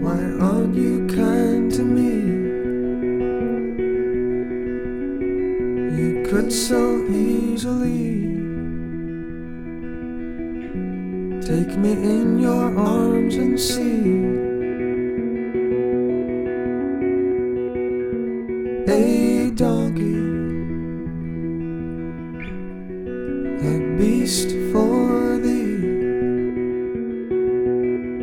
Why aren't you kind to me? You could so easily take me in your arms and see a donkey, a beast for